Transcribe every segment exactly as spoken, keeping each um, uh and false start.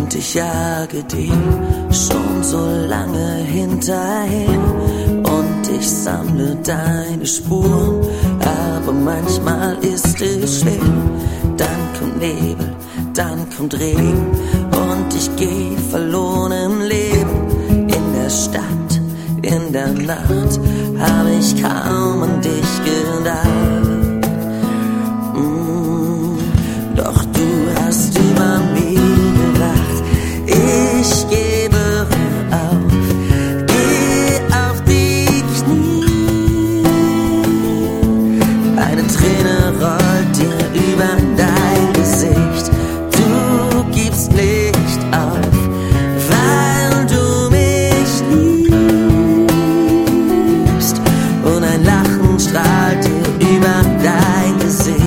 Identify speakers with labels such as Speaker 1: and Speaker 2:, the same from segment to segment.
Speaker 1: und ich jage dir schon so lange hinterher und ich sammle deine Spuren, aber manchmal ist es schwer. Dann kommt Nebel, dann kommt Regen und ich geh verloren im Leben. In der Stadt, in der Nacht hab ich kaum an dich gedacht. Mm, doch du hast über mir gewacht. Ich gebe auf, geh auf die Knie. Eine Träne rollt dir über dein Gesicht. Du gibst nicht auf, weil du mich liebst. Und ein Lachen strahlt dir über dein Gesicht.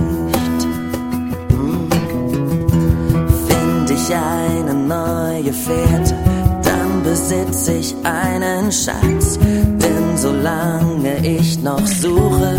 Speaker 1: Find ich eine neue Fährte, dann besitz ich einen Schatz. Denn solange ich noch suche,